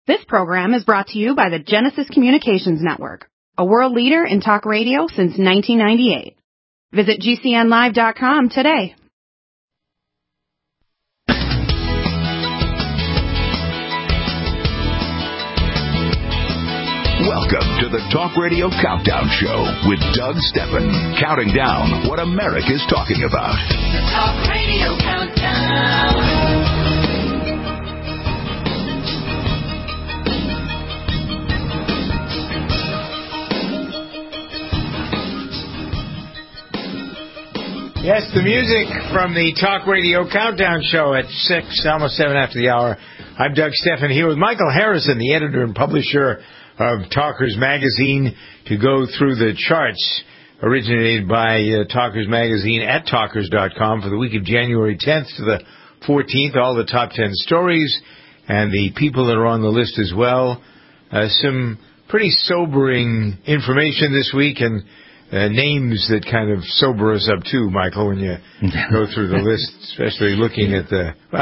This program is brought to you by the Genesis Communications Network, a world leader in talk radio since 1998. Visit GCNlive.com today. Welcome to the Talk Radio Countdown Show with Doug Steffen, counting down what America's talking about. The Talk Radio Countdown. Yes, the music from the Talk Radio Countdown Show at 6, almost 7 after the hour. I'm Doug Steffen here with Michael Harrison, the editor and publisher of Talkers Magazine, to go through the charts originated by Talkers Magazine at Talkers.com for the week of January 10th to the 14th, all the top 10 stories and the people that are on the list as well. Some pretty sobering information this week, and names that kind of sober us up too, Michael, when you go through the list, especially looking at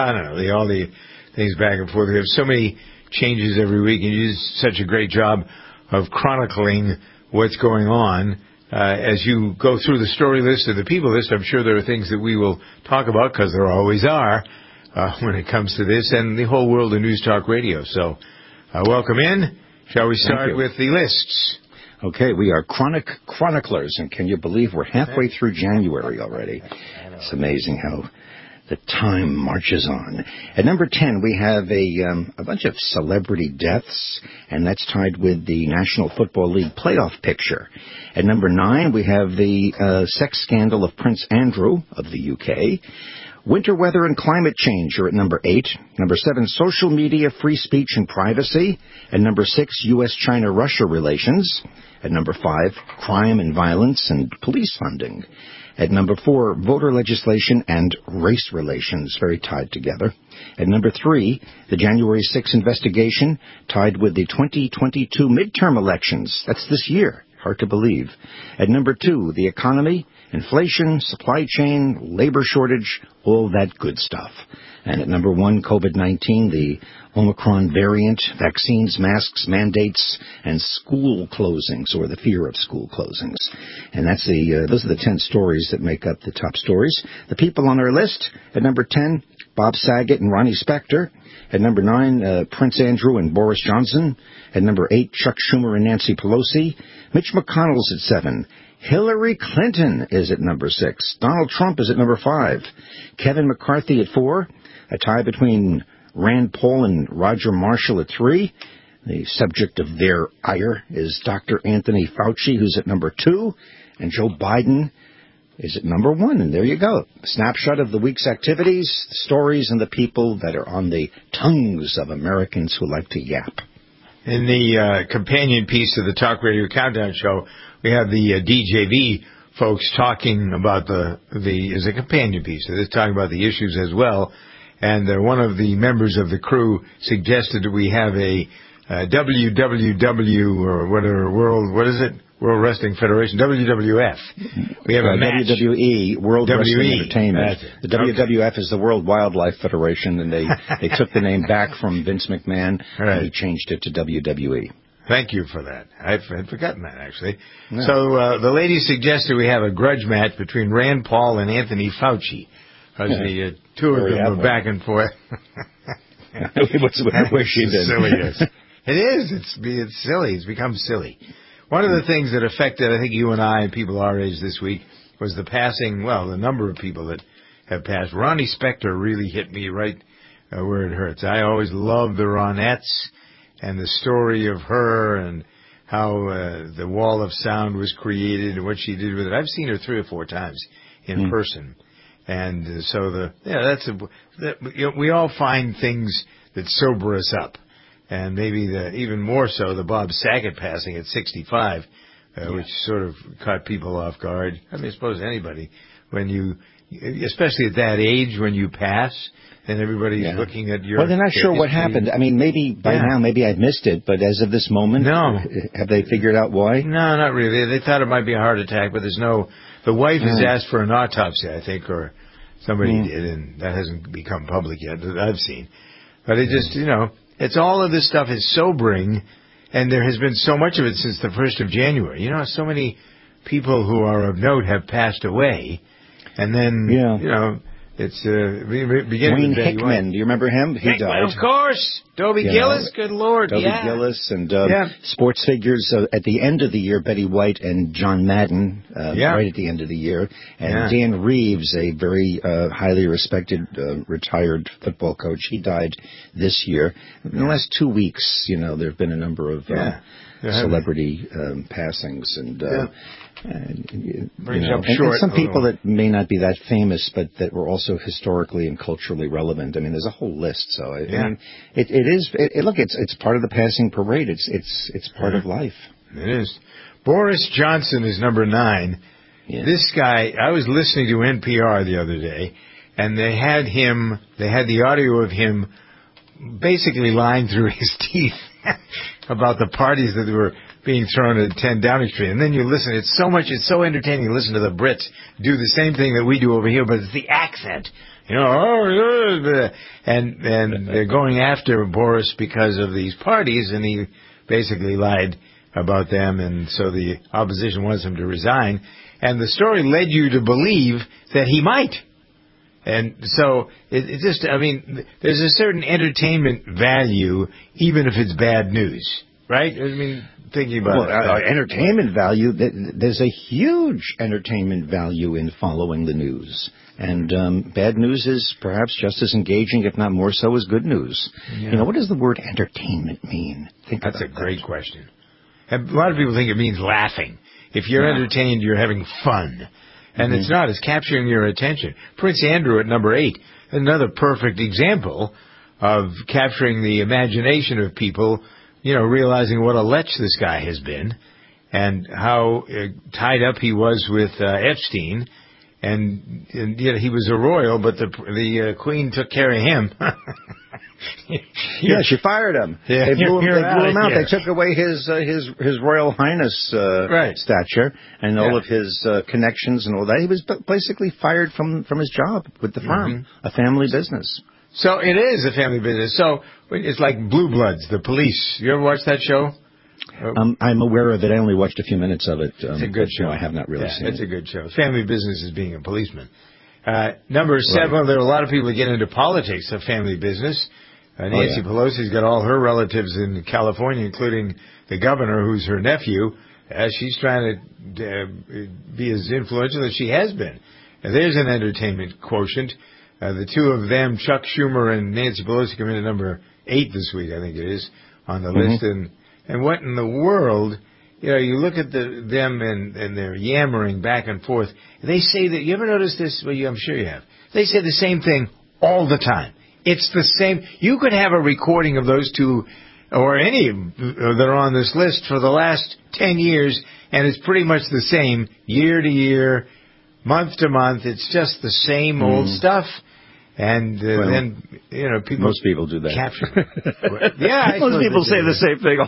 all the things back and forth. We have so many changes every week, and you do such a great job of chronicling what's going on. As you go through the story list or the people list, I'm sure there are things that we will talk about, because there always are when it comes to this and the whole world of News Talk Radio. So welcome in. Shall we start with the lists? Okay, we are chroniclers, and can you believe we're halfway through January already? It's amazing how the time marches on. At number 10, we have a bunch of celebrity deaths, and that's tied with the National Football League playoff picture. At number 9, we have the sex scandal of Prince Andrew of the UK. Winter weather and climate change are at number 8. Number 7, social media, free speech and privacy. At number 6, U.S.-China-Russia relations. At number 5, crime and violence and police funding. At number 4, voter legislation and race relations, very tied together. At number 3, the January 6 investigation tied with the 2022 midterm elections. That's this year. Hard to believe. At number 2, the economy, inflation, supply chain, labor shortage, all that good stuff. And at number 1, COVID-19, the Omicron variant, vaccines, masks, mandates, and school closings, or the fear of school closings. And that's those are the 10 stories that make up the top stories. The people on our list: at number 10, Bob Saget and Ronnie Spector. At number 9, Prince Andrew and Boris Johnson. At number 8, Chuck Schumer and Nancy Pelosi. Mitch McConnell's at 7. Hillary Clinton is at number 6. Donald Trump is at number 5. Kevin McCarthy at 4. A tie between Rand Paul and Roger Marshall at 3. The subject of their ire is Dr. Anthony Fauci, who's at number 2. And Joe Biden is at number 1. And there you go. A snapshot of the week's activities, the stories, and the people that are on the tongues of Americans who like to yap. In the companion piece of the Talk Radio Countdown Show, we have the DJV folks talking about as a companion piece. So they're talking about the issues as well. And one of the members of the crew suggested that we have a WWW or whatever World Wrestling Federation, WWF. We have a match. WWE, World Wrestling Entertainment. The WWF is the World Wildlife Federation, and they took the name back from Vince McMahon, and he changed it to WWE. Thank you for that. I had forgotten that, actually. No. So the lady suggested we have a grudge match between Rand Paul and Anthony Fauci. Because the two of them were back and forth. What's she did? Silliness. It is. It's silly. It's become silly. One of the things that affected, I think, you and I and people our age this week was the number of people that have passed. Ronnie Spector really hit me right where it hurts. I always loved the Ronettes and the story of her and how the Wall of Sound was created and what she did with it. I've seen her 3 or 4 times in person. And so we all find things that sober us up. And maybe even more so, the Bob Saget passing at 65, which sort of caught people off guard. I mean, I suppose anybody, especially at that age, when you pass, and everybody's looking at your... Well, they're not sure what happened. I mean, maybe by now, maybe I've missed it, but as of this moment, no. Have they figured out why? No, not really. They thought it might be a heart attack, but there's no... The wife has asked for an autopsy, I think, or somebody did, and that hasn't become public yet that I've seen. But it just, It's all of this stuff is sobering, and there has been so much of it since the 1st of January. You know, so many people who are of note have passed away, and then, you know, it's beginning Wayne with Betty Hickman, White. do you remember him? He died. Of course. Dobie Gillis, good Lord. Dobie Gillis and sports figures at the end of the year, Betty White and John Madden, right at the end of the year. And Dan Reeves, a very highly respected retired football coach, he died this year. In the last 2 weeks, you know, there have been a number of celebrity passings. And and some people that may not be that famous, but that were also historically and culturally relevant. I mean, there's a whole list. So I mean, it's part of the passing parade. It's part of life. It is. Boris Johnson is number 9. Yeah. This guy, I was listening to NPR the other day, and they had the audio of him basically lying through his teeth about the parties that were being thrown at 10 Downing Street. And then you listen, it's so entertaining to listen to the Brits do the same thing that we do over here, but it's the accent. You know, and they're going after Boris because of these parties, and he basically lied about them, and so the opposition wants him to resign. And the story led you to believe that he might. And so it just, I mean, there's a certain entertainment value, even if it's bad news, right? I mean, thinking about entertainment value, there's a huge entertainment value in following the news. And bad news is perhaps just as engaging, if not more so, as good news. Yeah. You know, what does the word entertainment mean? That's a great question. And a lot of people think it means laughing. If you're entertained, you're having fun. And it's not. It's capturing your attention. Prince Andrew at number 8, another perfect example of capturing the imagination of people, you know, realizing what a lech this guy has been and how tied up he was with Epstein. And yet he was a royal, but the Queen took care of him. She fired him. Yeah, they blew him out. They took away his Royal Highness stature and all of his connections and all that. He was basically fired from his job with the firm, a family business. So it is a family business. So it's like Blue Bloods, the police. You ever watch that show? I'm aware of it. I only watched a few minutes of it. It's a good show. I have not really seen it. It's a good show. Family business is being a policeman. Number 7, there are a lot of people that get into politics of family business. Nancy Pelosi's got all her relatives in California, including the governor, who's her nephew. She's trying to be as influential as she has been. There's an entertainment quotient. The two of them, Chuck Schumer and Nancy Pelosi, come in at number 8 this week, I think it is, on the list. And what in the world, you know, you look at them and they're yammering back and forth. They say that, you ever notice this? Well, I'm sure you have. They say the same thing all the time. It's the same. You could have a recording of those two or any that are on this list for the last 10 years, and it's pretty much the same year to year, month to month. It's just the same old stuff. And then, you know, most people do that. Capture. Most people say the same thing all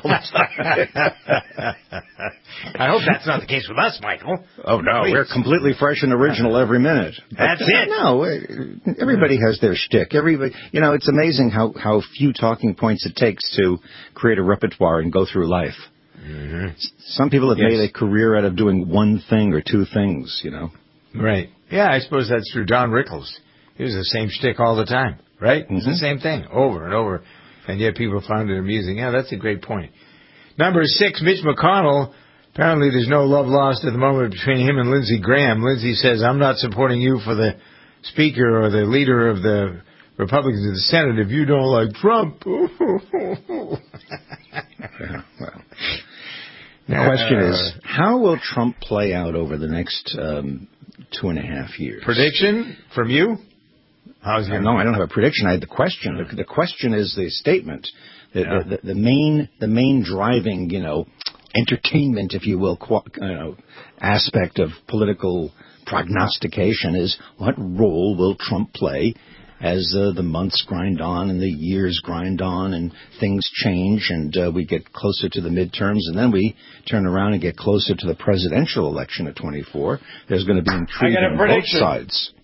the time. I hope that's not the case with us, Michael. Oh, no. Please. We're completely fresh and original every minute. That's it. No, everybody has their shtick. Everybody, you know, it's amazing how few talking points it takes to create a repertoire and go through life. Some people have made a career out of doing one thing or two things, you know. Right. Yeah, I suppose that's true. Don Rickles. It was the same shtick all the time, right? It's the same thing over and over, and yet people found it amusing. Yeah, that's a great point. Number 6, Mitch McConnell. Apparently there's no love lost at the moment between him and Lindsey Graham. Lindsey says, I'm not supporting you for the Speaker or the leader of the Republicans in the Senate if you don't like Trump. The question is, how will Trump play out over the next 2.5 years? Prediction from you? No, I don't have a prediction. I had the question. The question is the statement. The main driving, you know, entertainment, if you will, aspect of political prognostication is what role will Trump play as the months grind on and the years grind on and things change and we get closer to the midterms and then we turn around and get closer to the presidential election of 24. There's going to be intrigue on both sides.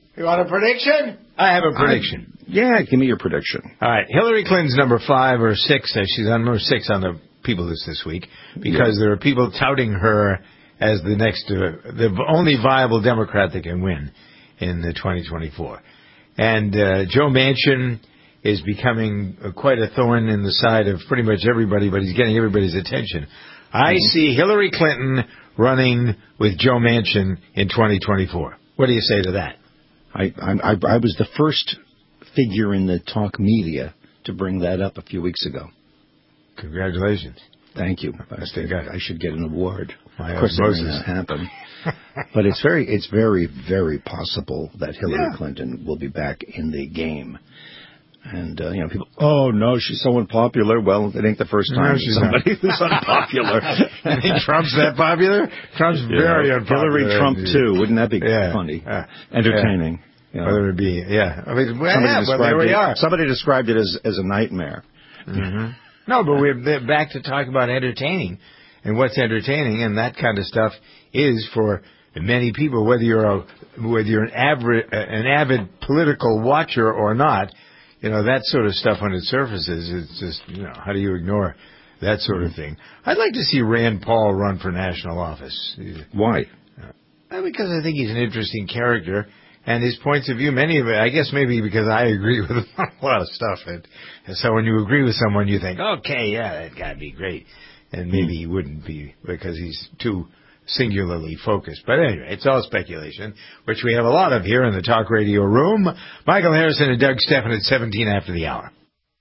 You want a prediction? I have a prediction. Yeah, give me your prediction. All right. Hillary Clinton's number 5 or 6. She's on number 6 on the people list this week because there are people touting her as the next, the only viable Democrat that can win in the 2024. And Joe Manchin is becoming quite a thorn in the side of pretty much everybody, but he's getting everybody's attention. I see Hillary Clinton running with Joe Manchin in 2024. What do you say to that? I was the first figure in the talk media to bring that up a few weeks ago. Congratulations. Thank you. I should get an award. Of course, it doesn't happen. But it's very, very possible that Hillary Clinton will be back in the game. And, people, oh, no, she's so unpopular. Well, it ain't the first time somebody who's unpopular. You think Trump's that popular? Trump's very unpopular. Hillary Trump, too. Wouldn't that be funny? Entertaining. Whether it be, I mean, there we are. Somebody described it as a nightmare. Mm-hmm. No, but we're back to talk about entertaining and what's entertaining, and that kind of stuff is for many people, whether you're an avid political watcher or not. That sort of stuff when it surfaces, it's just, how do you ignore that sort of thing? I'd like to see Rand Paul run for national office. Why? Because I think he's an interesting character, and his points of view, many of it, I guess maybe because I agree with him on a lot of stuff. And so when you agree with someone, you think, okay, that gotta be great. And maybe he wouldn't be because he's too singularly focused. But anyway, it's all speculation, which we have a lot of here in the talk radio room. Michael Harrison and Doug Stephan at 17 after the hour.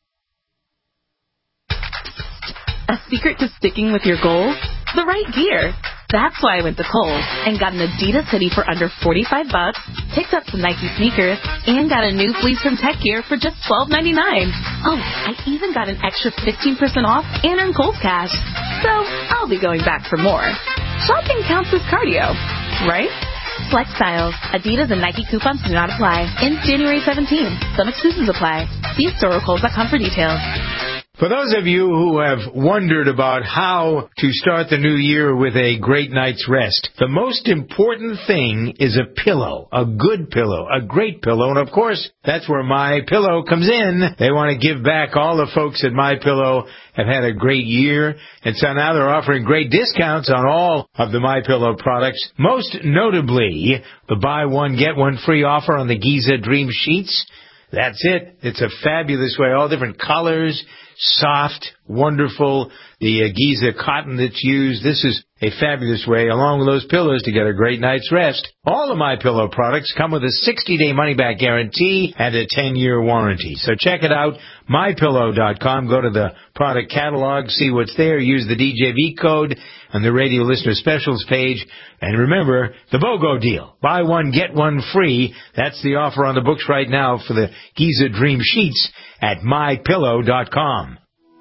A secret to sticking with your goals? The right gear. That's why I went to Kohl's and got an Adidas hoodie for under $45, picked up some Nike sneakers, and got a new fleece from Tech Gear for just $12.99. Oh, I even got an extra 15% off and earned Kohl's cash. So I'll be going back for more. Shopping counts as cardio, right? Select styles, Adidas and Nike coupons do not apply. Ends January 17th. Some exclusions apply. See store or Kohl's.com for details. For those of you who have wondered about how to start the new year with a great night's rest, the most important thing is a pillow, a good pillow, a great pillow, and of course, that's where My Pillow comes in. They want to give back. All the folks at My Pillow have had a great year, and so now they're offering great discounts on all of the My Pillow products, most notably the buy one, get one free offer on the Giza Dream Sheets. That's it. It's a fabulous way, all different colors, soft, wonderful, the Giza cotton that's used. This is a fabulous way, along with those pillows, to get a great night's rest. All of My Pillow products come with a 60-day money-back guarantee and a 10-year warranty. So check it out, MyPillow.com. Go to the product catalog, see what's there, use the DJV code on the radio listener specials page. And remember, the BOGO deal. Buy one, get one free. That's the offer on the books right now for the Giza Dream Sheets at MyPillow.com.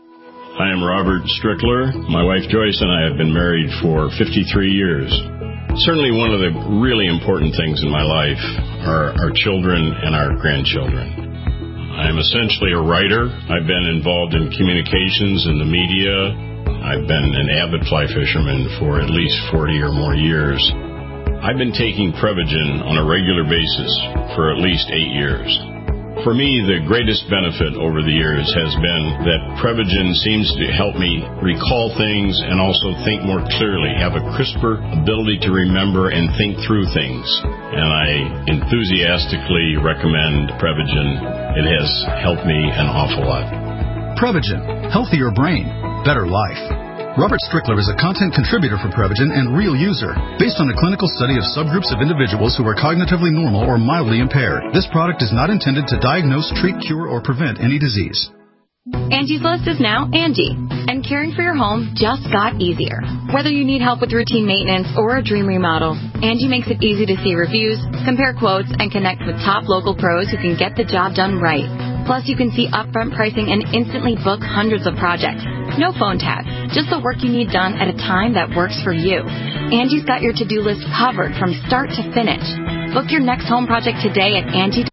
I am Robert Strickler. My wife Joyce and I have been married for 53 years. Certainly one of the really important things in my life are our children and our grandchildren. I am essentially a writer. I've been involved in communications and the media. I've been an avid fly fisherman for at least 40 or more years. I've been taking Prevagen on a regular basis for at least 8 years. For me, the greatest benefit over the years has been that Prevagen seems to help me recall things and also think more clearly, have a crisper ability to remember and think through things. And I enthusiastically recommend Prevagen. It has helped me an awful lot. Prevagen, healthier brain, better life. Robert Strickler is a content contributor for Prevagen and real user, based on a clinical study of subgroups of individuals who are cognitively normal or mildly impaired. This product is not intended to diagnose, treat, cure, or prevent any disease. Angie's List is now Angie, and caring for your home just got easier. Whether you need help with routine maintenance or a dream remodel, Angie makes it easy to see reviews, compare quotes, and connect with top local pros who can get the job done right. Plus, you can see upfront pricing and instantly book hundreds of projects. No phone tap, just the work you need done at a time that works for you. Angie's got your to-do list covered from start to finish. Book your next home project today at Angie.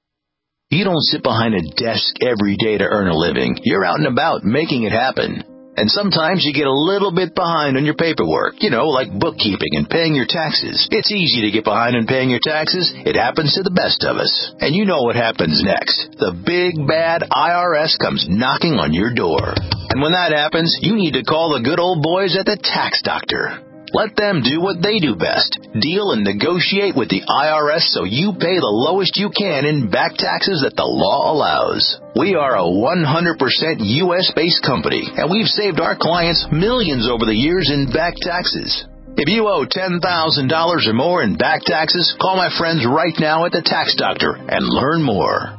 You don't sit behind a desk every day to earn a living. You're out and about making it happen. And sometimes you get a little bit behind on your paperwork, like bookkeeping and paying your taxes. It's easy to get behind on paying your taxes. It happens to the best of us. And you know what happens next. The big, bad IRS comes knocking on your door. And when that happens, you need to call the good old boys at the Tax Doctor. Let them do what they do best. Deal and negotiate with the IRS so you pay the lowest you can in back taxes that the law allows. We are a 100% U.S.-based company, and we've saved our clients millions over the years in back taxes. If you owe $10,000 or more in back taxes, call my friends right now at the Tax Doctor and learn more.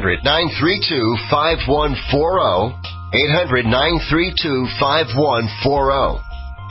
800-932-5140. 800-932-5140.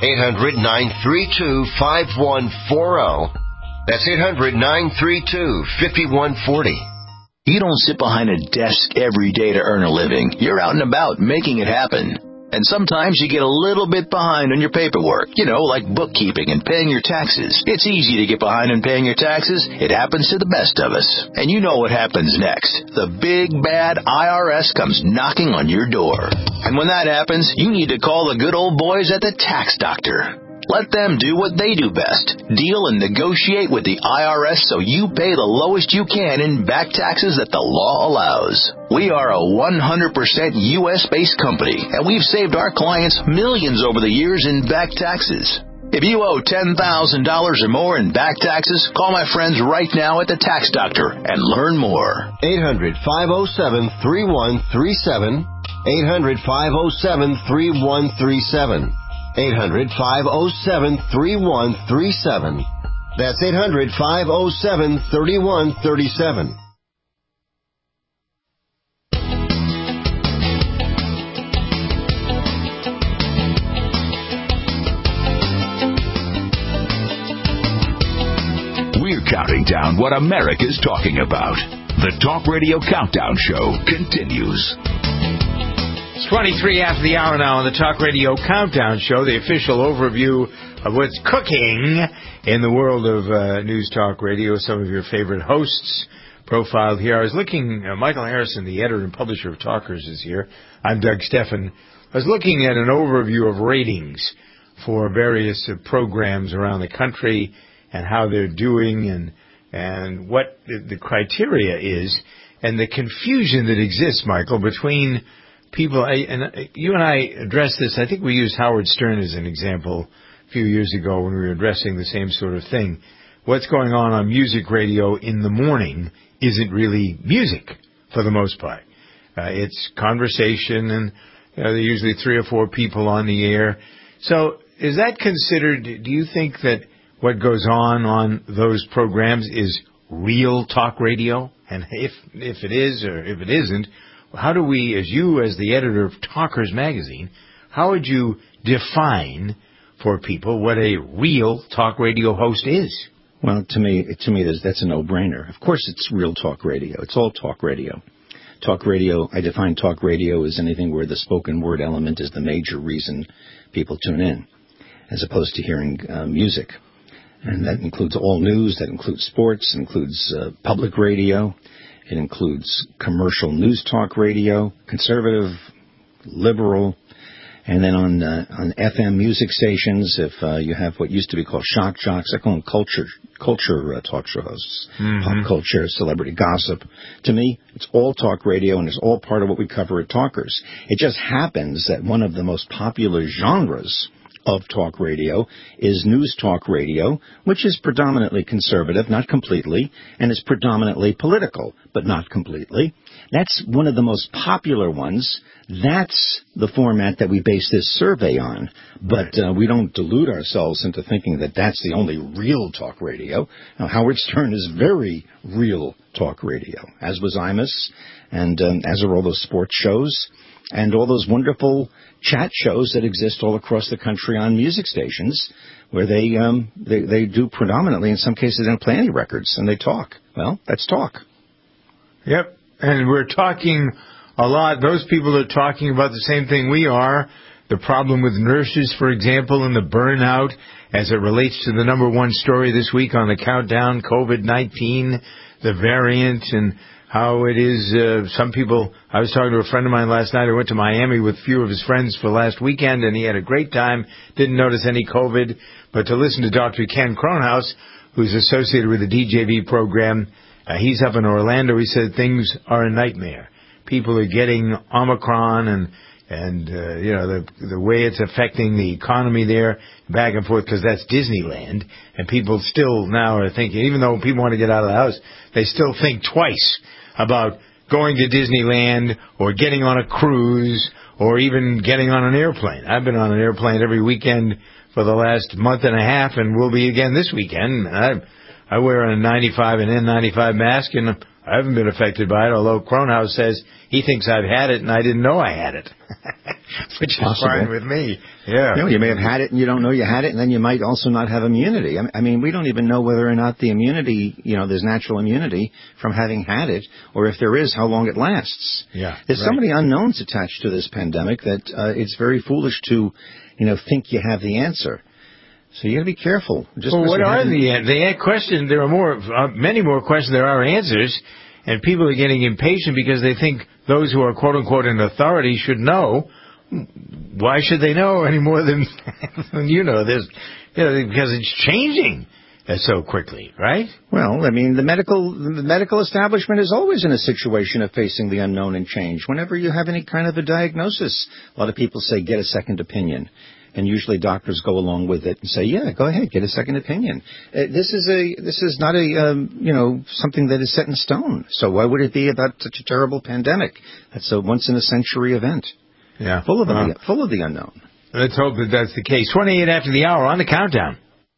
800-932-5140. That's 800-932-5140. You don't sit behind a desk every day to earn a living. You're out and about making it happen. And sometimes you get a little bit behind on your paperwork, like bookkeeping and paying your taxes. It's easy to get behind on paying your taxes. It happens to the best of us. And you know what happens next. The big, bad IRS comes knocking on your door. And when that happens, you need to call the good old boys at the Tax Doctor. Let them do what they do best. Deal and negotiate with the IRS so you pay the lowest you can in back taxes that the law allows. We are a 100% U.S.-based company, and we've saved our clients millions over the years in back taxes. If you owe $10,000 or more in back taxes, call my friends right now at the Tax Doctor and learn more. 800-507-3137. 800-507-3137. 800-507-3137. That's 800-507-3137. We're counting down what America's talking about. The Talk Radio Countdown Show continues. It's 23 after the hour now on the Talk Radio Countdown Show, the official overview of what's cooking in the world of News Talk Radio. Some of your favorite hosts profiled here. I was looking, Michael Harrison, the editor and publisher of Talkers, is here. I'm Doug Steffen. I was looking at an overview of ratings for various programs around the country and how they're doing and what the criteria is and the confusion that exists, Michael, between people, you and I addressed this. I think we used Howard Stern as an example a few years ago when we were addressing the same sort of thing. What's going on music radio in the morning isn't really music for the most part. It's conversation, and there are usually 3 or 4 people on the air. So is that considered, do you think that what goes on those programs is real talk radio? And if it is or if it isn't, how do we, as the editor of Talkers Magazine, how would you define for people what a real talk radio host is? Well, to me, that's a no-brainer. Of course, it's real talk radio. It's all talk radio. Talk radio, I define talk radio as anything where the spoken word element is the major reason people tune in, as opposed to hearing music. And that includes all news, that includes sports, it includes public radio. It includes commercial news talk radio, conservative, liberal, and then on FM music stations, if you have what used to be called shock jocks, I call them culture talk show hosts, pop culture, celebrity gossip. To me, it's all talk radio, and it's all part of what we cover at Talkers. It just happens that one of the most popular genres of talk radio is news talk radio, which is predominantly conservative, not completely, and is predominantly political, but not completely. That's one of the most popular ones. That's the format that we base this survey on. But we don't delude ourselves into thinking that that's the only real talk radio. Now, Howard Stern is very real talk radio, as was Imus, and as are all those sports shows, and all those wonderful chat shows that exist all across the country on music stations, where they do predominantly, in some cases, they don't play any records, and they talk. Well, that's talk. Yep, and we're talking a lot. Those people are talking about the same thing we are. The problem with nurses, for example, and the burnout as it relates to the number one story this week on the countdown, COVID-19, the variant, and how it is. Some people, I was talking to a friend of mine last night who went to Miami with a few of his friends for last weekend, and he had a great time, didn't notice any COVID. But to listen to Dr. Ken Kronhaus, who's associated with the DJV program, he's up in Orlando. He said things are a nightmare. People are getting Omicron and the way it's affecting the economy there, back and forth, because that's Disneyland. And people still now are thinking, even though people want to get out of the house, they still think twice about going to Disneyland or getting on a cruise or even getting on an airplane. I've been on an airplane every weekend for the last month and a half, and will be again this weekend. I wear a 95 and N95 mask, and I haven't been affected by it, although Kronhaus says he thinks I've had it and I didn't know I had it, which is fine with me. Yeah. You know, you may have had it and you don't know you had it, and then you might also not have immunity. I mean, we don't even know whether or not the immunity, there's natural immunity from having had it, or if there is, how long it lasts. Yeah. There's so many unknowns attached to this pandemic that it's very foolish to, think you have the answer. So you got to be careful. What are the questions? There are many more questions than there are answers, and people are getting impatient because they think those who are quote unquote in authority should know. Why should they know any more than you know this? Because it's changing so quickly, right? Well, I mean, the medical establishment is always in a situation of facing the unknown and change. Whenever you have any kind of a diagnosis, a lot of people say get a second opinion. And usually doctors go along with it and say, yeah, go ahead, get a second opinion. This is not something that is set in stone. So why would it be about such a terrible pandemic? That's a once in a century event. Yeah. Full of the unknown. Let's hope that that's the case. 28 after the hour on the countdown.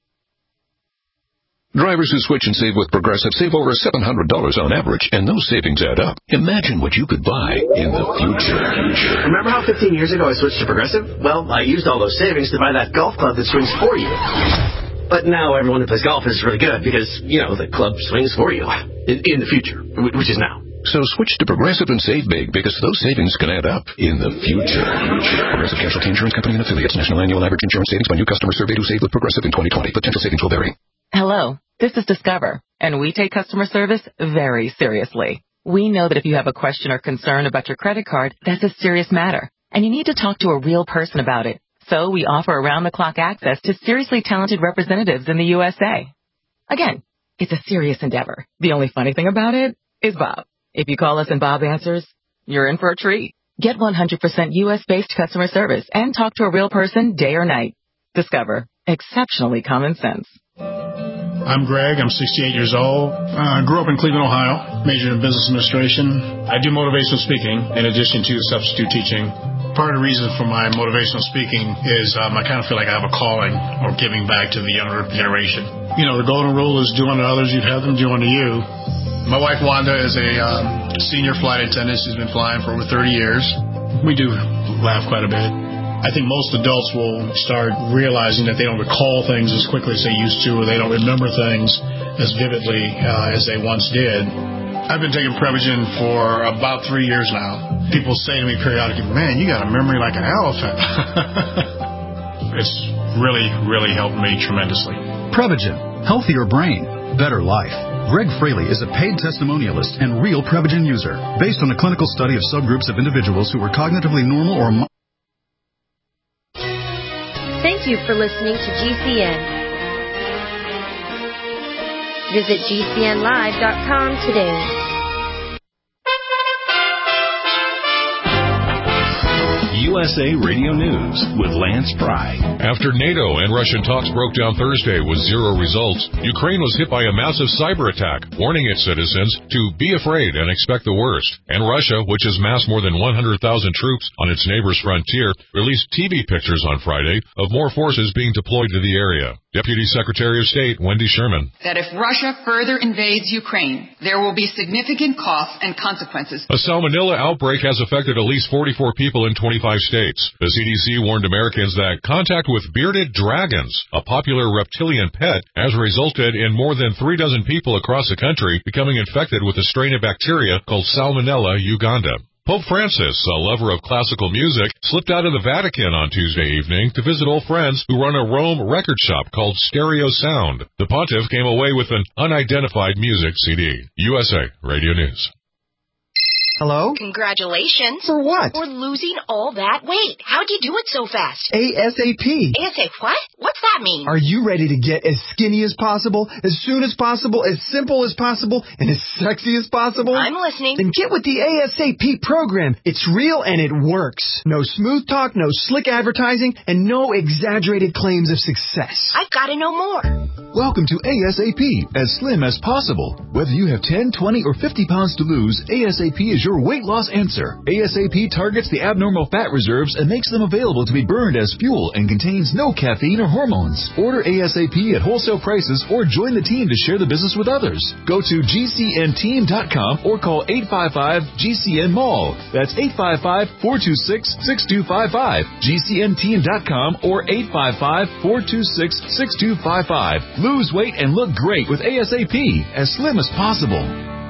Drivers who switch and save with Progressive save over $700 on average, and those savings add up. Imagine what you could buy in the future. Remember how 15 years ago I switched to Progressive? Well, I used all those savings to buy that golf club that swings for you. But now everyone who plays golf is really good because, the club swings for you. In the future, which is now. So switch to Progressive and save big, because those savings can add up in the future. Progressive Casualty Insurance Company and affiliates. National annual average insurance savings by new customers surveyed who saved with Progressive in 2020. Potential savings will vary. Hello, this is Discover, and we take customer service very seriously. We know that if you have a question or concern about your credit card, that's a serious matter, and you need to talk to a real person about it. So we offer around-the-clock access to seriously talented representatives in the USA. Again, it's a serious endeavor. The only funny thing about it is Bob. If you call us and Bob answers, you're in for a treat. Get 100% U.S.-based customer service and talk to a real person day or night. Discover. Exceptionally common sense. I'm Greg. I'm 68 years old. I grew up in Cleveland, Ohio. Majored in business administration. I do motivational speaking in addition to substitute teaching. Part of the reason for my motivational speaking is I kind of feel like I have a calling or giving back to the younger generation. The golden rule is do unto others, you'd have them do unto you. My wife, Wanda, is a senior flight attendant. She's been flying for over 30 years. We do laugh quite a bit. I think most adults will start realizing that they don't recall things as quickly as they used to, or they don't remember things as vividly as they once did. I've been taking Prevagen for about 3 years now. People say to me periodically, man, you got a memory like an elephant. It's really, really helped me tremendously. Prevagen. Healthier brain. Better life. Greg Fraley is a paid testimonialist and real Prevagen user, based on a clinical study of subgroups of individuals who were cognitively normal or... Thank you for listening to GCN. Visit GCNlive.com today. USA Radio News with Lance Pry. After NATO and Russian talks broke down Thursday with zero results, Ukraine was hit by a massive cyber attack, warning its citizens to be afraid and expect the worst. And Russia, which has massed more than 100,000 troops on its neighbor's frontier, released TV pictures on Friday of more forces being deployed to the area. Deputy Secretary of State Wendy Sherman. That if Russia further invades Ukraine, there will be significant costs and consequences. A salmonella outbreak has affected at least 44 people in 25 states. The CDC warned Americans that contact with bearded dragons, a popular reptilian pet, has resulted in more than 36 people across the country becoming infected with a strain of bacteria called Salmonella uganda. Pope Francis, a lover of classical music, slipped out of the Vatican on Tuesday evening to visit old friends who run a Rome record shop called Stereo Sound. The pontiff came away with an unidentified music CD. USA Radio News. Hello? Congratulations. For what? For losing all that weight. How'd you do it so fast? ASAP. ASAP what? What's that mean? Are you ready to get as skinny as possible, as soon as possible, as simple as possible, and as sexy as possible? I'm listening. Then get with the ASAP program. It's real and it works. No smooth talk, no slick advertising, and no exaggerated claims of success. I've got to know more. Welcome to ASAP, as slim as possible. Whether you have 10, 20, or 50 pounds to lose, ASAP is your weight loss answer. ASAP targets the abnormal fat reserves and makes them available to be burned as fuel and contains no caffeine or hormones. Order ASAP at wholesale prices or join the team to share the business with others. Go to GCNteam.com or call 855-GCN-MALL. That's 855-426-6255. GCNteam.com or 855-426-6255. Lose weight and look great with ASAP, as slim as possible.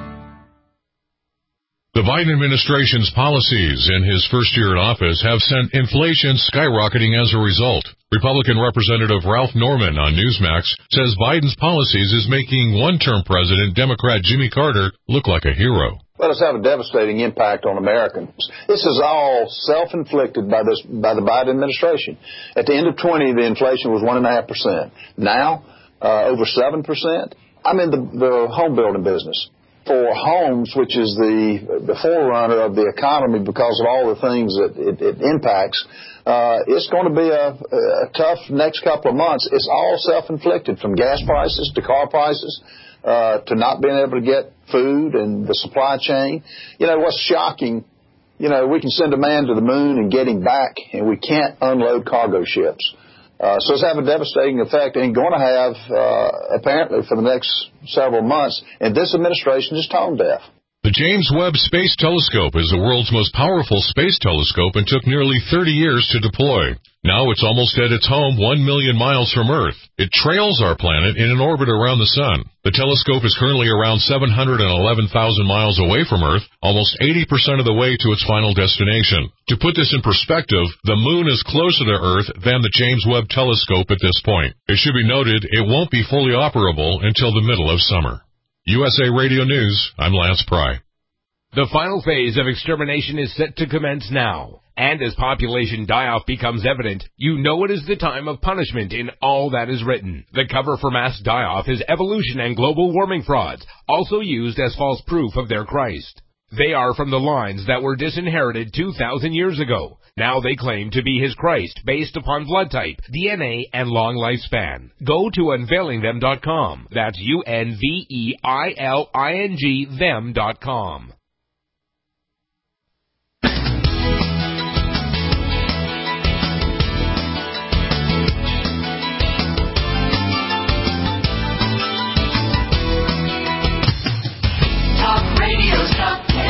The Biden administration's policies in his first year in office have sent inflation skyrocketing as a result. Republican Representative Ralph Norman on Newsmax says Biden's policies is making one-term President, Democrat Jimmy Carter, look like a hero. Let us have a devastating impact on Americans. This is all self-inflicted by the Biden administration. At the end of 20, the inflation was 1.5%. Now, over 7%. I'm in the home building business. For homes, which is the forerunner of the economy because of all the things that it impacts, it's going to be a tough next couple of months. It's all self-inflicted, from gas prices to car prices, to not being able to get food and the supply chain. You know, what's shocking, we can send a man to the moon and get him back, and we can't unload cargo ships. So it's having a devastating effect and going to have, apparently, for the next several months. And this administration is tone deaf. The James Webb Space Telescope is the world's most powerful space telescope and took nearly 30 years to deploy. Now it's almost at its home 1 million miles from Earth. It trails our planet in an orbit around the Sun. The telescope is currently around 711,000 miles away from Earth, almost 80% of the way to its final destination. To put this in perspective, the Moon is closer to Earth than the James Webb Telescope at this point. It should be noted it won't be fully operable until the middle of summer. USA Radio News, I'm Lance Pry. The final phase of extermination is set to commence now. And as population die-off becomes evident, you know it is the time of punishment in all that is written. The cover for mass die-off is evolution and global warming frauds, also used as false proof of their Christ. They are from the lines that were disinherited 2,000 years ago. Now they claim to be his Christ based upon blood type, DNA, and long lifespan. Go to unveilingthem.com. That's UNVEILING them.com. Talk Radio's Top 10.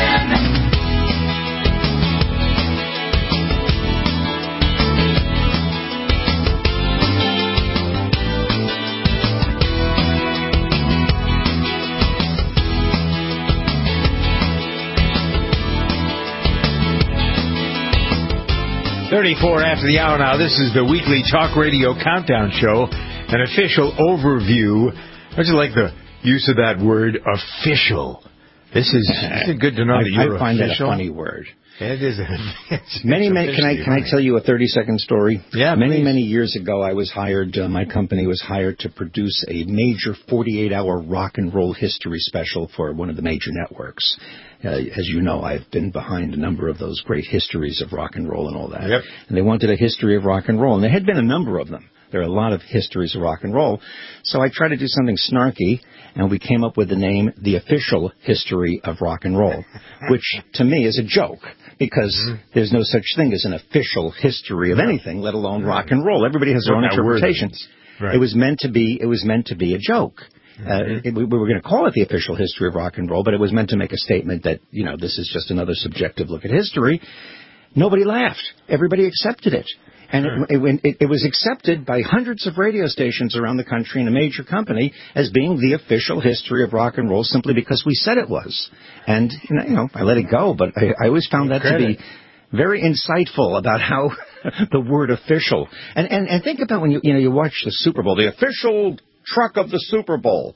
34 after the hour now. This is the weekly Talk Radio Countdown Show, an official overview. I just like the use of that word, official. This is good to know that you're I find official. that a funny word. It is. Can I tell you a 30-second story? Yeah, many years ago, I was hired. My company was hired to produce a major 48-hour rock and roll history special for one of the major networks. As you know, I've been behind a number of those great histories of rock and roll and all that. Yep. And they wanted a history of rock and roll, and there had been a number of them. There are a lot of histories of rock and roll. So I tried to do something snarky, and we came up with the name The Official History of Rock and Roll, which to me is a joke, because there's no such thing as an official history of anything, let alone rock and roll. Everybody has their own interpretations. Right. It was meant to be a joke. We were going to call it The Official History of Rock and Roll, but it was meant to make a statement that, this is just another subjective look at history. Nobody laughed. Everybody accepted it. And it was accepted by hundreds of radio stations around the country and a major company as being the official history of rock and roll, simply because we said it was. And, I let it go, but I always found that to be very insightful about how the word official. And think about when you watch the Super Bowl, the official truck of the Super Bowl.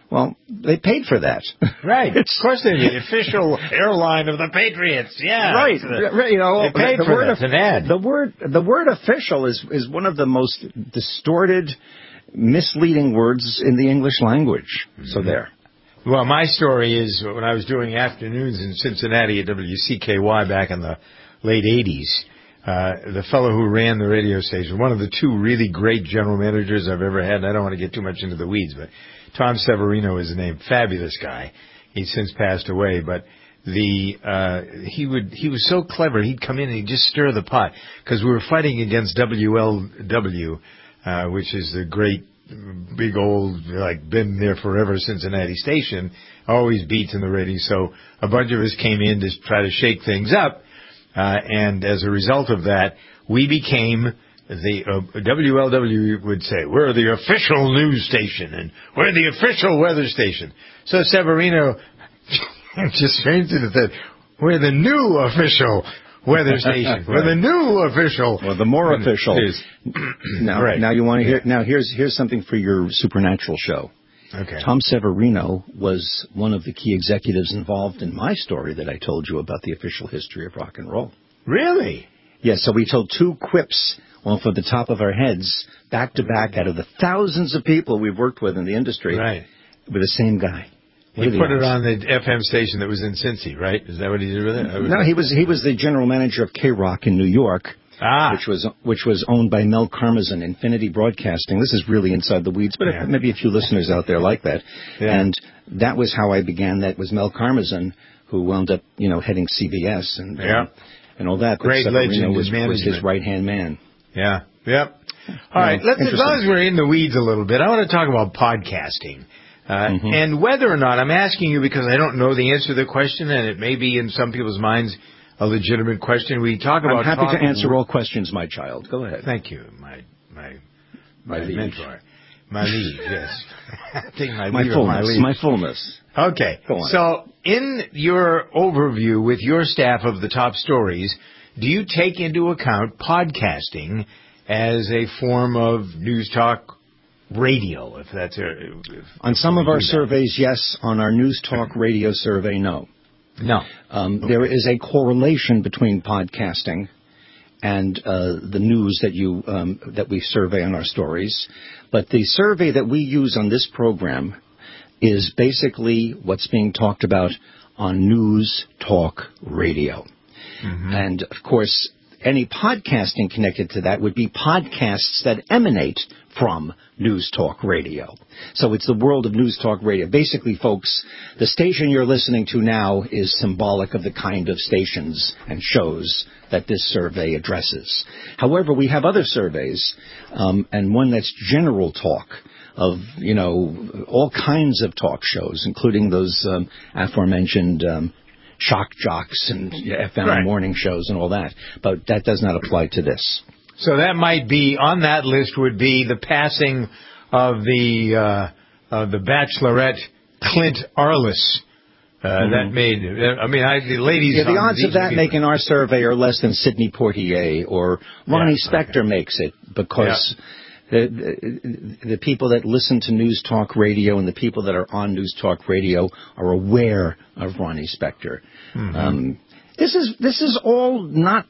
Well, they paid for that. Right. Of course they did. Official airline of the Patriots. Yeah. Right. You know, they paid for that. It's an ad. The word official is one of the most distorted, misleading words in the English language. Mm-hmm. So there. Well, my story is when I was doing afternoons in Cincinnati at WCKY back in the late 80s, the fellow who ran the radio station, one of the two really great general managers I've ever had, and I don't want to get too much into the weeds, but Tom Severino is the name. Fabulous guy. He's since passed away, but he was so clever. He'd come in and he'd just stir the pot because we were fighting against WLW, which is the great big old, like, been there forever Cincinnati station, always beats in the ratings. So a bunch of us came in to try to shake things up, and as a result of that, we became the WLW would say, we're the official news station, and we're the official weather station. So Severino just changed it and said, we're the new official weather station. We're the new official. Well, the more official. Now, right. Now you want to hear. Now here's something for your supernatural show. Okay. Tom Severino was one of the key executives involved in my story that I told you about the official history of rock and roll. Really? Yes. So we told two quips off of the top of our heads, back to back, out of the thousands of people we've worked with in the industry, right, with the same guy. He put it on the FM station that was in Cincy, right? Is that what he did with it? No, he was the general manager of K-Rock in New York, which was owned by Mel Karmazin, Infinity Broadcasting. This is really inside the weeds, but maybe a few listeners out there like that. Yeah. And that was how I began. That was Mel Karmazin, who wound up, heading CBS and all that. Great legend was his right-hand man. Yeah. Yep. All right. As long as we're in the weeds a little bit, I want to talk about podcasting. And whether or not, I'm asking you because I don't know the answer to the question, and it may be in some people's minds a legitimate question. We talk about. I'm happy to answer all questions, my child. Go ahead. Thank you, my mentor, my lead. Yes, take my fullness. Okay. Go on. So, in your overview with your staff of the top stories, do you take into account podcasting as a form of news talk radio, if that's on some of our surveys, yes. On our News Talk Radio survey, no. No. There is a correlation between podcasting and the news that we survey on our stories. But the survey that we use on this program is basically what's being talked about on News Talk Radio. Mm-hmm. And, of course, any podcasting connected to that would be podcasts that emanate from News Talk Radio. So it's the world of News Talk Radio. Basically, folks, the station you're listening to now is symbolic of the kind of stations and shows that this survey addresses. However, we have other surveys, and one that's general talk of, all kinds of talk shows, including those aforementioned shock jocks and FM morning shows and all that. But that does not apply to this. So that might be, on that list would be the passing of the Bachelorette Clint Arliss. That made, the ladies... Yeah, the odds of that making our survey are less than Sidney Poitier or Ronnie Spector makes it because... The people that listen to News Talk Radio and the people that are on News Talk Radio are aware of Ronnie Spector. Mm-hmm. This is all not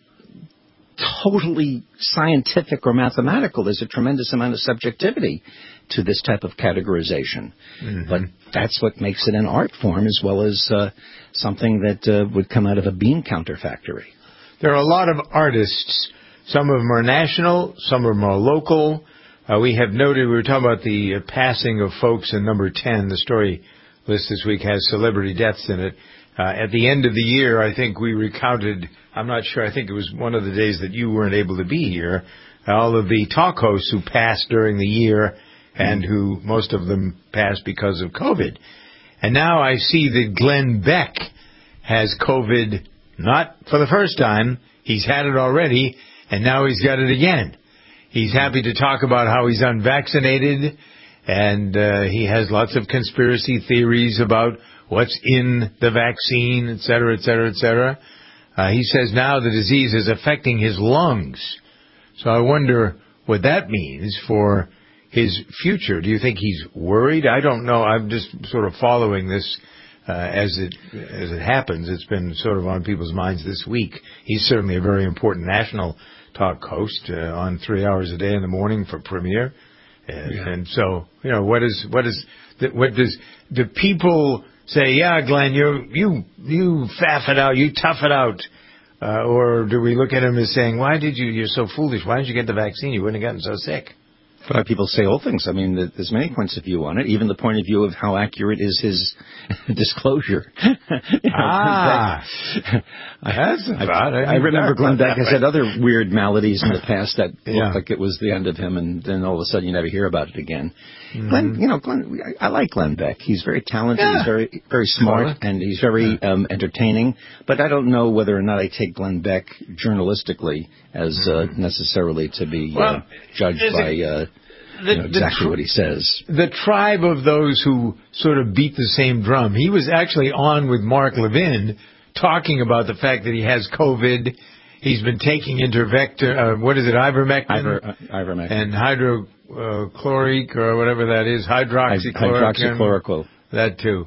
totally scientific or mathematical. There's a tremendous amount of subjectivity to this type of categorization. Mm-hmm. But that's what makes it an art form as well as something that would come out of a bean counter factory. There are a lot of artists. Some of them are national, some of them are local. We have noted, we were talking about the passing of folks in number 10. The story list this week has celebrity deaths in it. At the end of the year, I think we recounted, I'm not sure, I think it was one of the days that you weren't able to be here, all of the talk hosts who passed during the year and who most of them passed because of COVID. And now I see that Glenn Beck has COVID, not for the first time. He's had it already, and now he's got it again. He's happy to talk about how he's unvaccinated, and he has lots of conspiracy theories about what's in the vaccine, et cetera, et cetera, et cetera. He says now the disease is affecting his lungs. So I wonder what that means for his future? Do you think he's worried? I don't know. I'm just sort of following this as it happens. It's been sort of on people's minds this week. He's certainly a very important national talk host on 3 hours a day in the morning for Premier. And so, do people say, yeah, Glenn, you faff it out, you tough it out? Or do we look at him as saying, you're so foolish, why didn't you get the vaccine? You wouldn't have gotten so sick. People say all things. I mean, there's many points of view on it, even the point of view of how accurate is his disclosure. I remember Glenn Beck has had other weird maladies in the past that looked like it was the end of him, and then all of a sudden you never hear about it again. Glenn, I like Glenn Beck. He's very talented, he's very, very smart, and he's very entertaining. But I don't know whether or not I take Glenn Beck journalistically as necessarily to be judged by exactly what he says. The tribe of those who sort of beat the same drum. He was actually on with Mark Levin talking about the fact that he has COVID. He's been taking ivermectin. Ivermectin. And hydrochloric or whatever that is, hydroxychloroquine. That too.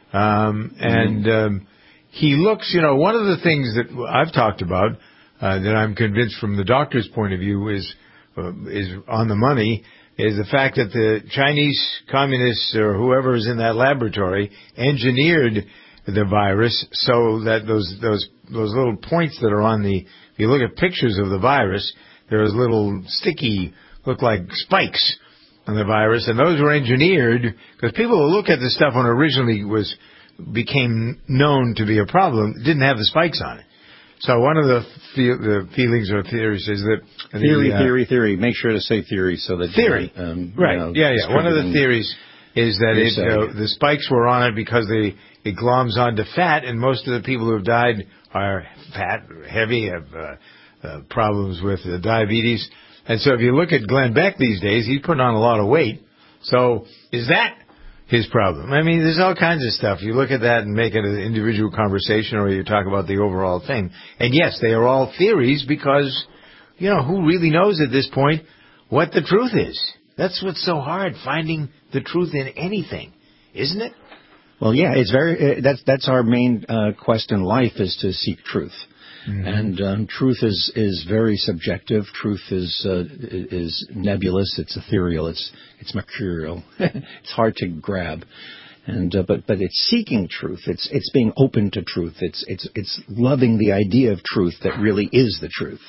He looks, one of the things that I've talked about that I'm convinced from the doctor's point of view is on the money, is the fact that the Chinese communists or whoever is in that laboratory engineered the virus so that those little points that are on if you look at pictures of the virus, there's little sticky, look like spikes on the virus, and those were engineered because people who look at the stuff when it originally became known to be a problem didn't have the spikes on it. So one of the feelings or theories is that theory. Make sure to say theory so that theory, right? One of the theories is that the spikes were on it because it gloms onto fat, and most of the people who have died are fat, heavy, have problems with diabetes. And so if you look at Glenn Beck these days, he's putting on a lot of weight. So is that his problem? I mean, there's all kinds of stuff. You look at that and make it an individual conversation, or you talk about the overall thing. And yes, they are all theories because, who really knows at this point what the truth is? That's what's so hard, finding the truth in anything, isn't it? Well, yeah, it's that's our main quest in life, is to seek truth. Mm-hmm. And truth is very subjective. Truth is nebulous. It's ethereal. It's mercurial. It's hard to grab. And but it's seeking truth. It's being open to truth. It's loving the idea of truth that really is the truth.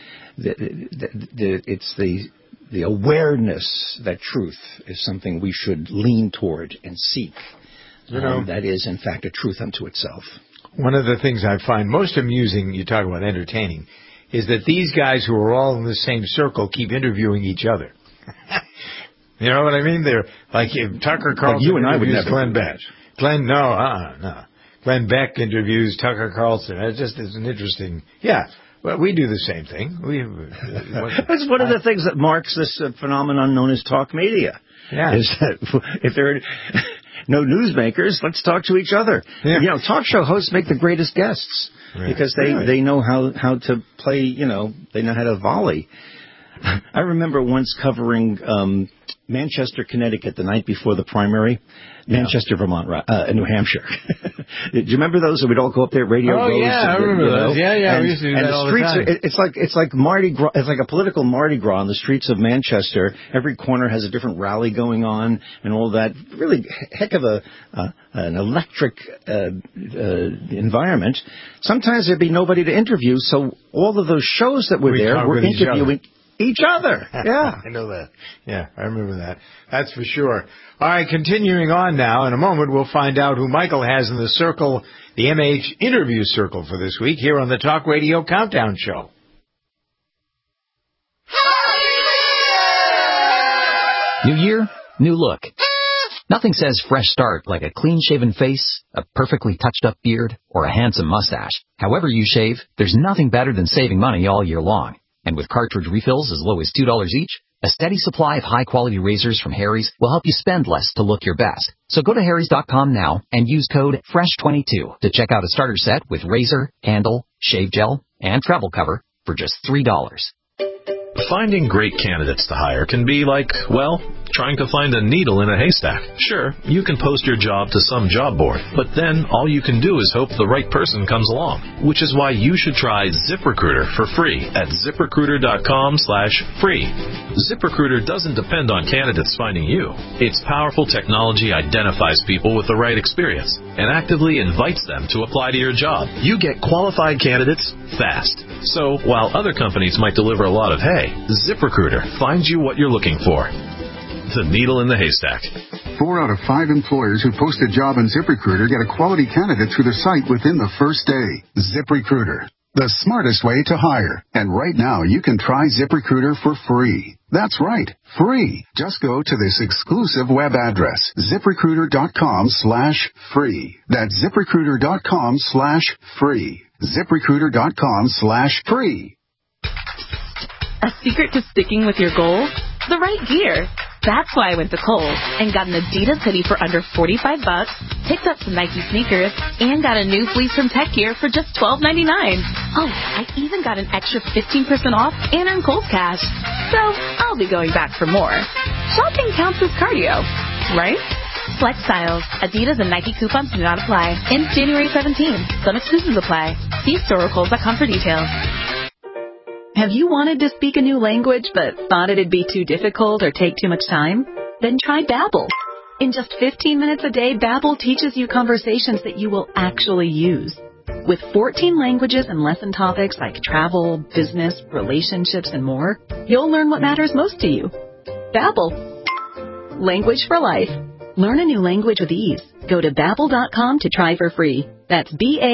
It's the awareness that truth is something we should lean toward and seek. That is, in fact, a truth unto itself. One of the things I find most amusing, you talk about entertaining, is that these guys who are all in the same circle keep interviewing each other. You know what I mean? They're like Tucker Carlson. But you and I would never Glenn Beck. No. Glenn Beck interviews Tucker Carlson. It just is an interesting. Yeah. Well, we do the same thing. It's one of the things that marks this phenomenon known as talk media. Yeah. Is that if there are no newsmakers, let's talk to each other. Yeah. Talk show hosts make the greatest guests because they know how to play, they know how to volley. I remember once covering Manchester, Connecticut the night before the primary. Manchester, Vermont, New Hampshire. Do you remember those? We'd all go up there, radio goes. I remember those. Yeah, we used to do that all the time. It's like Mardi Gras. It's like a political Mardi Gras on the streets of Manchester. Every corner has a different rally going on and all that. Really heck of an electric environment. Sometimes there'd be nobody to interview, so all of those shows that were there were interviewing each other. Yeah. I know that. Yeah, I remember that. That's for sure. All right, continuing on now. In a moment, we'll find out who Michael has in the circle, the MH interview circle for this week here on the Talk Radio Countdown Show. New year, new look. Nothing says fresh start like a clean-shaven face, a perfectly touched-up beard, or a handsome mustache. However you shave, there's nothing better than saving money all year long. And with cartridge refills as low as $2 each, a steady supply of high-quality razors from Harry's will help you spend less to look your best. So go to harrys.com now and use code FRESH22 to check out a starter set with razor, handle, shave gel, and travel cover for just $3. Finding great candidates to hire can be like, well, trying to find a needle in a haystack. Sure, you can post your job to some job board, but then all you can do is hope the right person comes along, which is why you should try ZipRecruiter for free at ZipRecruiter.com/free. ZipRecruiter doesn't depend on candidates finding you. Its powerful technology identifies people with the right experience and actively invites them to apply to your job. You get qualified candidates fast. So while other companies might deliver a lot of hay, ZipRecruiter finds you what you're looking for. The needle in the haystack. 4 out of 5 employers who post a job on ZipRecruiter get a quality candidate through their site within the first day. ZipRecruiter, the smartest way to hire. And right now, you can try ZipRecruiter for free. That's right, free. Just go to this exclusive web address, ZipRecruiter.com/free. That's ZipRecruiter.com/free. ZipRecruiter.com/free. A secret to sticking with your goals? The right gear. That's why I went to Kohl's and got an Adidas hoodie for under $45, picked up some Nike sneakers, and got a new fleece from Tech Gear for just $12.99. Oh, I even got an extra 15% off and earned Kohl's cash. So I'll be going back for more. Shopping counts as cardio, right? Flex styles, Adidas and Nike coupons do not apply. Ends January 17th. Some exclusions apply. See store or Kohl's.com for details. Have you wanted to speak a new language but thought it'd be too difficult or take too much time? Then try Babbel. In just 15 minutes a day, Babbel teaches you conversations that you will actually use. With 14 languages and lesson topics like travel, business, relationships, and more, you'll learn what matters most to you. Babbel. Language for life. Learn a new language with ease. Go to Babbel.com to try for free. That's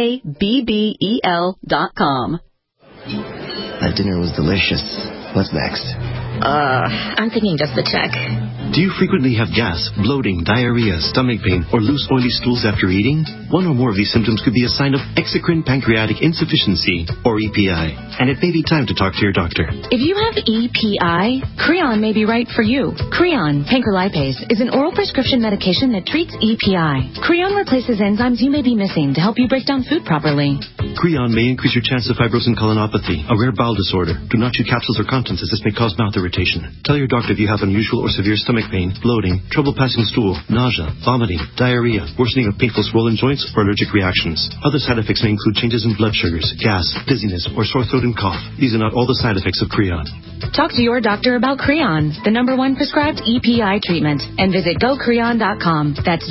BABBEL.com. That dinner was delicious. What's next? I'm thinking just a check. Do you frequently have gas, bloating, diarrhea, stomach pain, or loose oily stools after eating? One or more of these symptoms could be a sign of exocrine pancreatic insufficiency, or EPI, and it may be time to talk to your doctor. If you have EPI, Creon may be right for you. Creon, pancrelipase, is an oral prescription medication that treats EPI. Creon replaces enzymes you may be missing to help you break down food properly. Creon may increase your chance of fibrosing colonopathy, a rare bowel disorder. Do not chew capsules or contents as this may cause mouth irritation. Tell your doctor if you have unusual or severe stomach pain, bloating, trouble passing stool, nausea, vomiting, diarrhea, worsening of painful swollen joints, or allergic reactions. Other side effects may include changes in blood sugars, gas, dizziness, or sore throat and cough. These are not all the side effects of Creon. Talk to your doctor about Creon, the #1 prescribed EPI treatment, and visit GoCreon.com. That's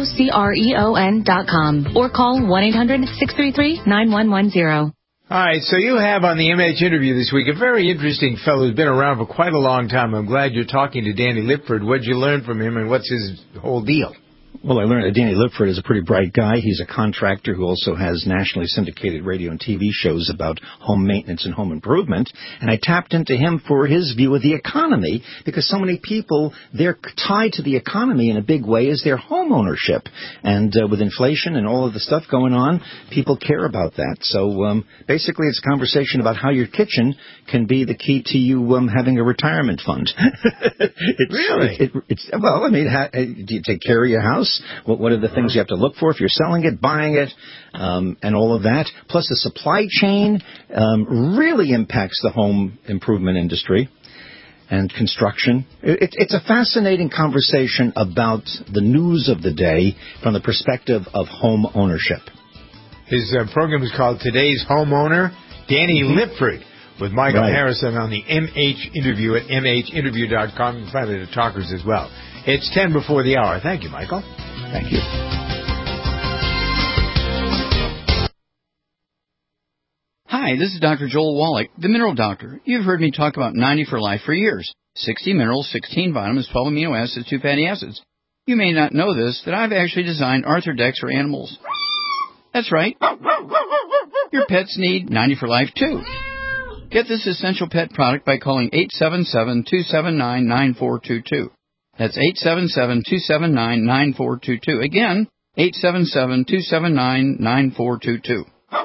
GoCreon.com. Or call 1-800-633-9110. All right, so you have on the MH interview this week a very interesting fellow who's been around for quite a long time. I'm glad you're talking to Danny Lipford. What did you learn from him, and what's his whole deal? Well, I learned that Danny Lipford is a pretty bright guy. He's a contractor who also has nationally syndicated radio and TV shows about home maintenance and home improvement. And I tapped into him for his view of the economy, because so many people, they're tied to the economy in a big way as their home ownership. And with inflation and all of the stuff going on, people care about that. So basically it's a conversation about how your kitchen can be the key to you having a retirement fund. Really? Well, I mean, do you take care of your house? What are the things you have to look for if you're selling it, buying it, and all of that? Plus, the supply chain really impacts the home improvement industry and construction. It's a fascinating conversation about the news of the day from the perspective of home ownership. His program is called Today's Homeowner. Danny Lipford with Michael Harrison on the MH Interview at MHInterview.com. You can find it at Talkers as well. It's 10 before the hour. Thank you, Michael. Thank you. Hi, this is Dr. Joel Wallach, the Mineral Doctor. You've heard me talk about 90 for Life for years. 60 minerals, 16 vitamins, 12 amino acids, 2 fatty acids. You may not know this, that I've actually designed Arthrodex for animals. That's right. Your pets need 90 for Life, too. Get this essential pet product by calling 877-279-9422. That's 877-279-9422. Again, 877-279-9422.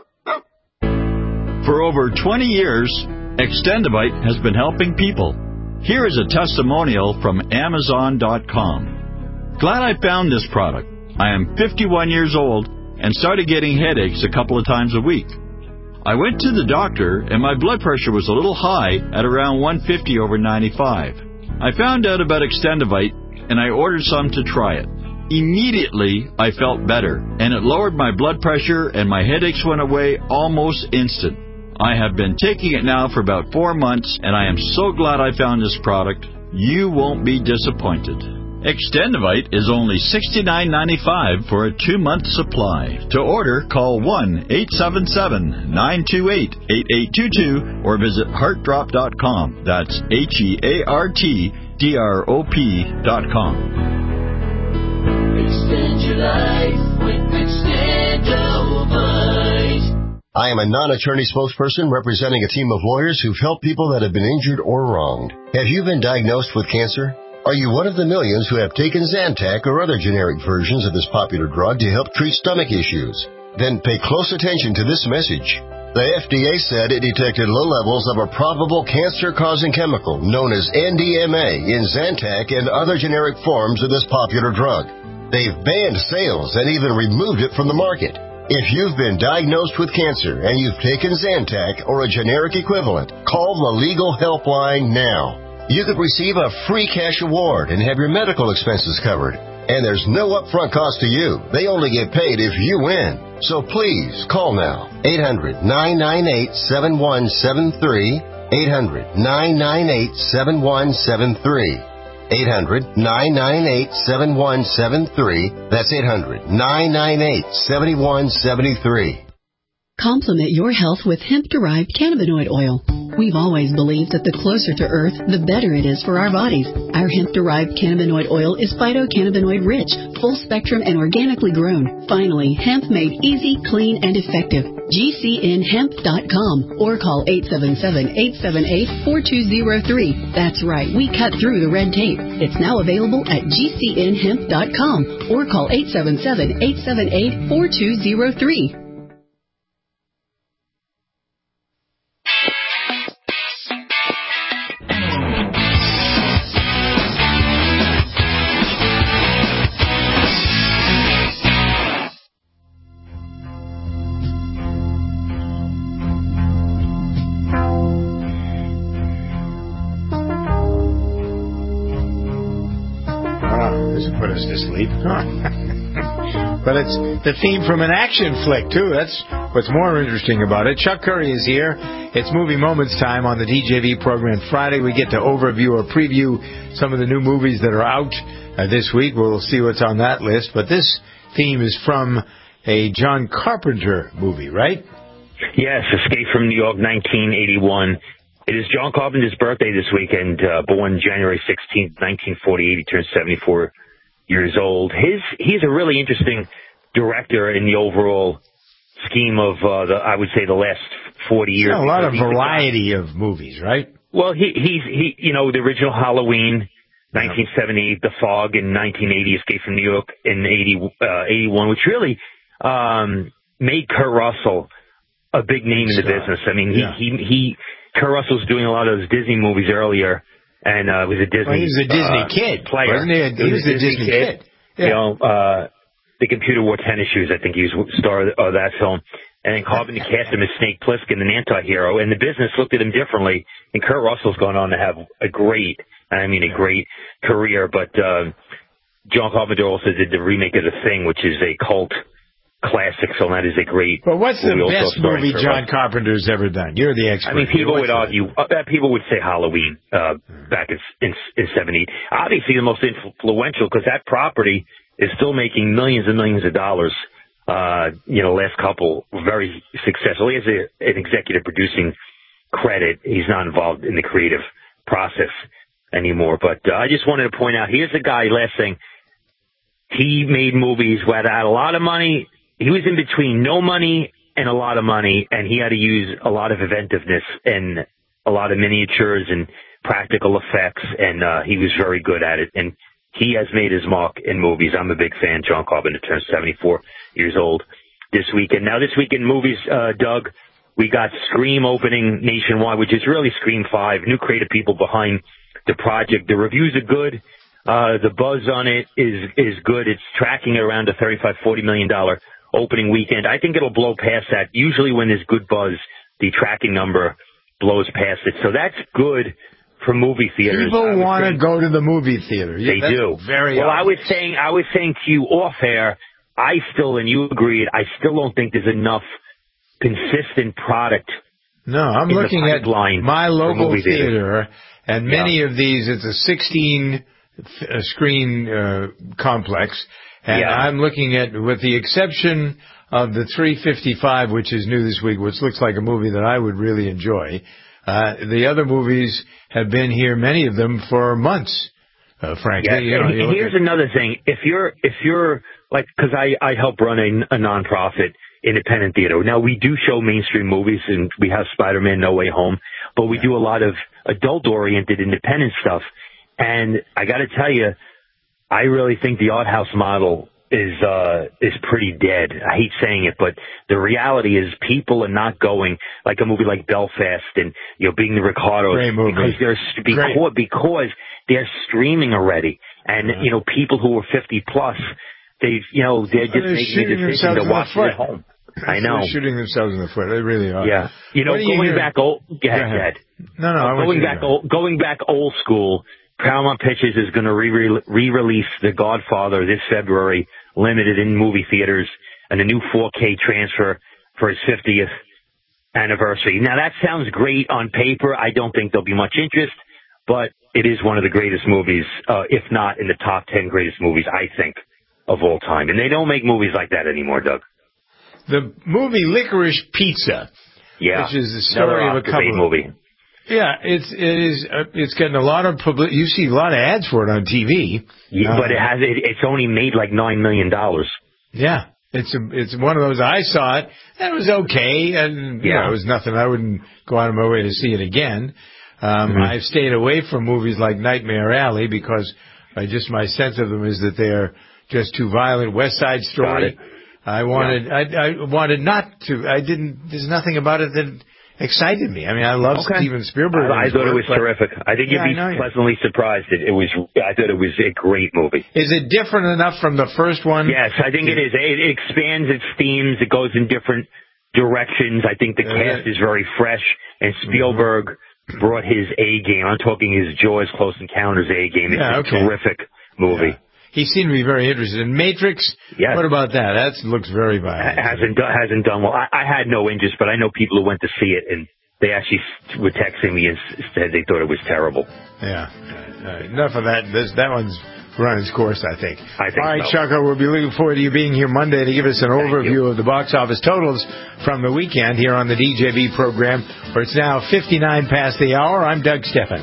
For over 20 years, Extendivite has been helping people. Here is a testimonial from Amazon.com. Glad I found this product. I am 51 years old and started getting headaches a couple of times a week. I went to the doctor and my blood pressure was a little high at around 150/95. I found out about Extendivite, and I ordered some to try it. Immediately, I felt better, and it lowered my blood pressure, and my headaches went away almost instant. I have been taking it now for about 4 months, and I am so glad I found this product. You won't be disappointed. Extendivite is only $69.95 for a 2-month supply. To order, call 1-877-928-8822 or visit heartdrop.com. That's HEARTDROP.com. Extend your life with Extendovite. I am a non-attorney spokesperson representing a team of lawyers who've helped people that have been injured or wronged. Have you been diagnosed with cancer? Are you one of the millions who have taken Zantac or other generic versions of this popular drug to help treat stomach issues? Then pay close attention to this message. The FDA said it detected low levels of a probable cancer-causing chemical known as NDMA in Zantac and other generic forms of this popular drug. They've banned sales and even removed it from the market. If you've been diagnosed with cancer and you've taken Zantac or a generic equivalent, call the legal helpline now. You could receive a free cash award and have your medical expenses covered. And there's no upfront cost to you. They only get paid if you win. So please, call now. 800-998-7173. 800-998-7173. 800-998-7173. That's 800-998-7173. Complement your health with hemp-derived cannabinoid oil. We've always believed that the closer to Earth, the better it is for our bodies. Our hemp-derived cannabinoid oil is phytocannabinoid-rich, full-spectrum, and organically grown. Finally, hemp made easy, clean, and effective. GCNhemp.com or call 877-878-4203. That's right, we cut through the red tape. It's now available at GCNhemp.com or call 877-878-4203. Put us to sleep. But it's the theme from an action flick, too. That's what's more interesting about it. Chuck Curry is here. It's Movie Moments time on the DJV program. Friday, we get to overview or preview some of the new movies that are out this week. We'll see what's on that list. But this theme is from a John Carpenter movie, right? Yes, Escape from New York, 1981. It is John Carpenter's birthday this weekend, born January 16th, 1948. He turned 74 years old. He's a really interesting director in the overall scheme of I would say the last 40 years. A lot of variety of movies, right? Well, he's the original Halloween, 1978, The Fog in 1980, Escape from New York in 81, which really made Kurt Russell a big name in the business. I mean, Kurt Russell was doing a lot of those Disney movies earlier. And was a Disney. Well, he was a Disney kid, player. Wasn't he? He was a Disney kid. Yeah. You know, The Computer Wore Tennis Shoes. I think he was star of that film. And then Carpenter cast him as Snake Plissken, an anti-hero. And the business looked at him differently. And Kurt Russell's gone on to have a great career. But John Carpenter also did the remake of The Thing, which is a cult classic, so that is a great. But what's the best movie John Carpenter's ever done? You're the expert. I mean, people would argue. People would say Halloween back in '70. Obviously, the most influential because that property is still making millions and millions of dollars. Last couple very successful. He has an executive producing credit. He's not involved in the creative process anymore. But I just wanted to point out, here's a guy. Last thing, he made movies where they had a lot of money. He was in between no money and a lot of money, and he had to use a lot of inventiveness and a lot of miniatures and practical effects, and he was very good at it. And he has made his mark in movies. I'm a big fan. John Carpenter turns 74 years old this weekend. Now, this weekend movies, Doug, we got Scream opening nationwide, which is really Scream 5. New creative people behind the project. The reviews are good. The buzz on it is good. It's tracking around a $35-40 million opening weekend. I think it'll blow past that. Usually when there's good buzz, the tracking number blows past it. So that's good for movie theaters. People want to go to the movie theater. They do. Very well, obvious. I was saying to you off air, and you agreed, I still don't think there's enough consistent product. No, I'm looking at my local theater, and many of these, it's a 16-screen complex, and I'm looking at, with the exception of the 355, which is new this week, which looks like a movie that I would really enjoy. The other movies have been here, many of them, for months, frankly. Yeah, and here's another thing. If you're like, because I help run a nonprofit independent theater. Now, we do show mainstream movies, and we have Spider-Man No Way Home, but we do a lot of adult-oriented independent stuff. And I got to tell you, I really think the art house model is pretty dead. I hate saying it, but the reality is people are not going like a movie like Belfast and Being the Ricardos because they're streaming already, and people who are 50 plus, they're just making a decision to watch it at home. I know. They're shooting themselves in the foot. They really are. Yeah. Going back old. Go ahead. Going back old school. Paramount Pictures is going to re-release The Godfather this February, limited in movie theaters, and a new 4K transfer for his 50th anniversary. Now, that sounds great on paper. I don't think there'll be much interest, but it is one of the greatest movies, if not in the top 10 greatest movies, I think, of all time. And they don't make movies like that anymore, Doug. The movie Licorice Pizza, which is the story of a couple. Movie. Yeah, it's getting a lot of publicity. You see a lot of ads for it on TV. Yeah, but it's only made like $9 million. Yeah, it's one of those. I saw it, and it was okay, and it was nothing. I wouldn't go out of my way to see it again. I've stayed away from movies like Nightmare Alley because my sense of them is that they're just too violent. West Side Story. I wanted not to. There's nothing about it that excited me. I mean, I love Steven Spielberg. I thought it was terrific. I think you'd be pleasantly surprised. I thought it was a great movie. Is it different enough from the first one? Yes, I think it is. It expands its themes. It goes in different directions. I think the cast is very fresh, and Spielberg brought his A game. I'm talking his Jaws, Close Encounters A game. It's a terrific movie. Yeah. He seemed to be very interested in Matrix. Yes. What about that? That looks very violent. Hasn't done well. I had no interest, but I know people who went to see it, and they actually were texting me and said they thought it was terrible. Yeah. Enough of that. That one's run its course, I think. All right, Chucko, we'll be looking forward to you being here Monday to give us an overview of the box office totals from the weekend here on the DJB program, where it's now 59 past the hour. I'm Doug Steffen.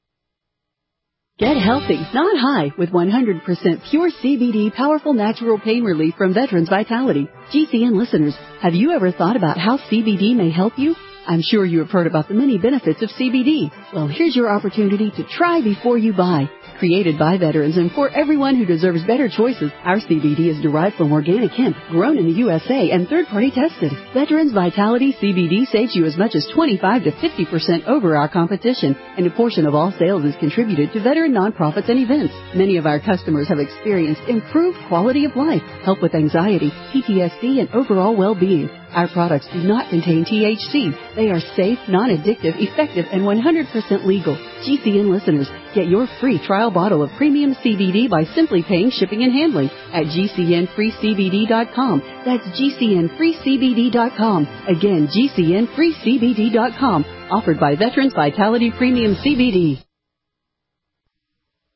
Get healthy, not high, with 100% pure CBD powerful natural pain relief from Veterans Vitality. GCN listeners, have you ever thought about how CBD may help you? I'm sure you have heard about the many benefits of CBD. Well, here's your opportunity to try before you buy. Created by veterans and for everyone who deserves better choices, our CBD is derived from organic hemp, grown in the USA and third-party tested. Veterans Vitality CBD saves you as much as 25 to 50% over our competition, and a portion of all sales is contributed to veteran nonprofits and events. Many of our customers have experienced improved quality of life, help with anxiety, PTSD, and overall well-being. Our products do not contain THC. They are safe, non-addictive, effective, and 100% legal. GCN listeners, get your free trial bottle of premium CBD by simply paying shipping and handling at GCNFreeCBD.com. That's GCNFreeCBD.com. Again, GCNFreeCBD.com. Offered by Veterans Vitality Premium CBD.